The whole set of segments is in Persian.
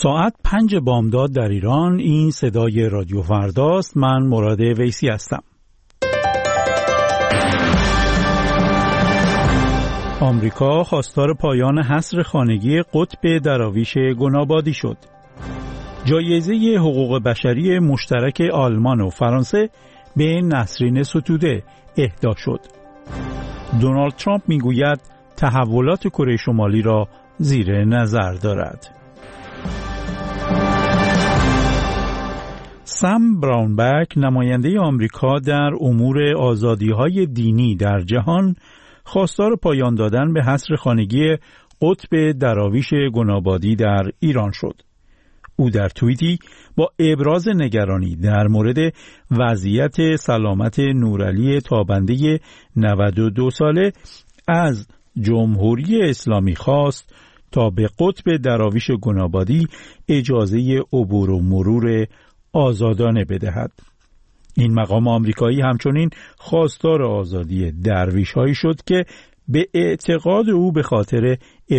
ساعت 5 بامداد در ایران. این صدای رادیو فرداست. من مراد ویسی هستم. آمریکا خواستار پایان حصر خانگی قطب دراویش گنابادی شد. جایزه حقوق بشری مشترک آلمان و فرانسه به نسرین ستوده اهدا شد. دونالد ترامپ میگوید تحولات کره شمالی را زیر نظر دارد. سام براونبک، نماینده آمریکا در امور آزادی‌های دینی در جهان، خواستار پایان دادن به حصر خانگی قطب دراویش گنابادی در ایران شد. او در توییتی با ابراز نگرانی در مورد وضعیت سلامت نورعلی تابنده 92 ساله از جمهوری اسلامی خواست تا به قطب دراویش گنابادی اجازه عبور و مرور آزادانه بدهد. این مقام آمریکایی همچنین خواستار آزادی درویش‌هایی شد که به اعتقاد او به خاطر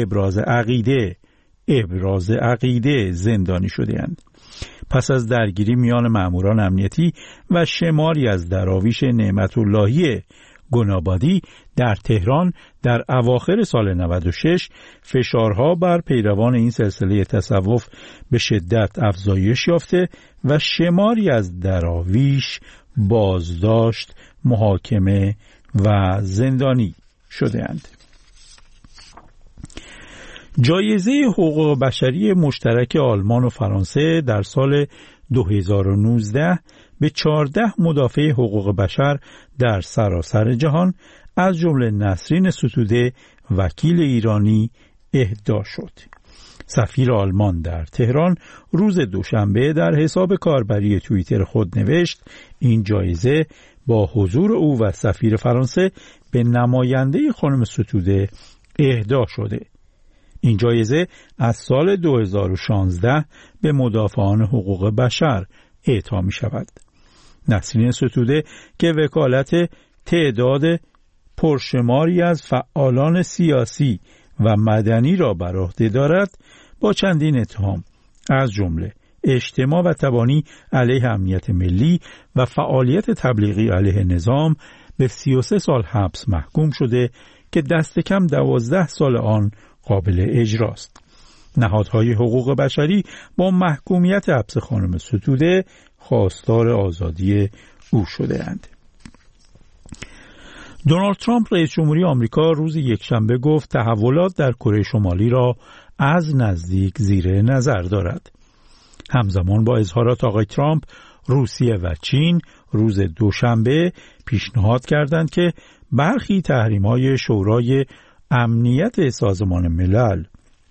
ابراز عقیده زندانی شده‌اند. پس از درگیری میان ماموران امنیتی و شماری از دراویش نعمت اللهی گنابادی در تهران در اواخر سال 96 فشارها بر پیروان این سلسله تصوف به شدت افزایش یافته و شماری از دراویش بازداشت، محاکمه و زندانی شده‌اند. جایزه حقوق بشری مشترک آلمان و فرانسه در سال 2019 به 14 مدافع حقوق بشر در سراسر جهان از جمله نسرین ستوده وکیل ایرانی اهدا شد. سفیر آلمان در تهران روز دوشنبه در حساب کاربری توییتر خود نوشت این جایزه با حضور او و سفیر فرانسه به نماینده خانم ستوده اهدا شده. این جایزه از سال 2016 به مدافعان حقوق بشر اعطا می شود. نسرین ستوده که وکالت تعداد پرشماری از فعالان سیاسی و مدنی را بر عهده دارد، با چندین اتهام از جمله اجتماع و تبانی علیه امنیت ملی و فعالیت تبلیغی علیه نظام به 33 سال حبس محکوم شده که دست کم 12 سال آن قابل اجراست. نهادهای حقوق بشری با محکومیت حبس خانم ستوده خواستار آزادی او شده‌اند. دونالد ترامپ رئیس جمهوری آمریکا روز یکشنبه گفت تحولات در کره شمالی را از نزدیک زیر نظر دارد. همزمان با اظهارات آقای ترامپ، روسیه و چین روز دوشنبه پیشنهاد کردند که برخی تحریم‌های شورای امنیت سازمان ملل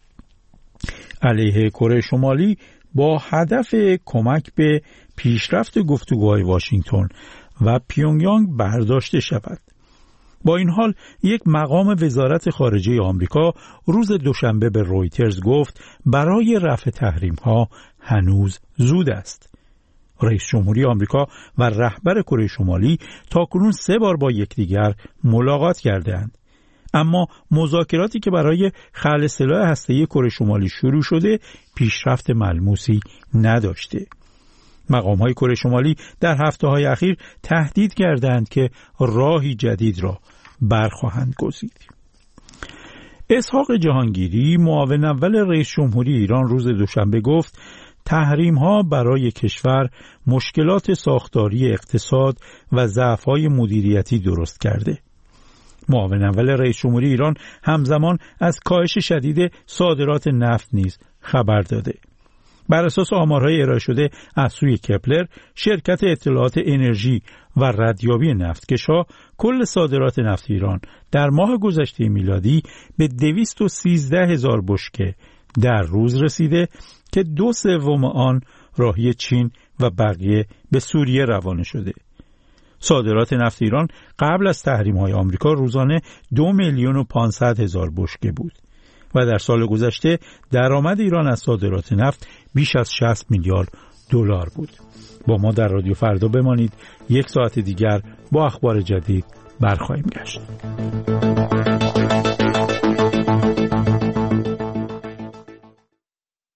علیه کره شمالی با هدف کمک به پیشرفت گفتگوهای واشنگتن و پیونگیانگ برداشته شود. با این حال یک مقام وزارت خارجه آمریکا روز دوشنبه به رویترز گفت برای رفع تحریم‌ها هنوز زود است. رئیس جمهوری آمریکا و رهبر کره شمالی تاکنون 3 بار با یکدیگر ملاقات کردند. اما مذاکراتی که برای خلع سلاح هسته‌ای کره شمالی شروع شده پیشرفت ملموسی نداشته. مقام‌های کره شمالی در هفته‌های اخیر تهدید کردند که راهی جدید را برخواهند گزید. اسحاق جهانگیری، معاون اول رئیس جمهوری ایران، روز دوشنبه گفت تحریم‌ها برای کشور مشکلات ساختاری اقتصاد و ضعف‌های مدیریتی درست کرده. معاون اول رئیس جمهوری ایران همزمان از کاهش شدید صادرات نفت نیز خبر داده. بر اساس آمارهای ارائه شده از سوی کپلر، شرکت اطلاعات انرژی و ردیابی نفتکش‌ها، کل صادرات نفت ایران در ماه گذشته میلادی به 213,000 بشکه در روز رسیده که 2/3 آن راهی چین و بقیه به سوریه روانه شده. صادرات نفت ایران قبل از تحریم‌های آمریکا روزانه 2,500,000 بشکه بود و در سال گذشته درآمد ایران از صادرات نفت بیش از 60 میلیارد دلار بود. با ما در رادیو فردا بمانید. 1 ساعت دیگر با اخبار جدید برخواهیم گشت.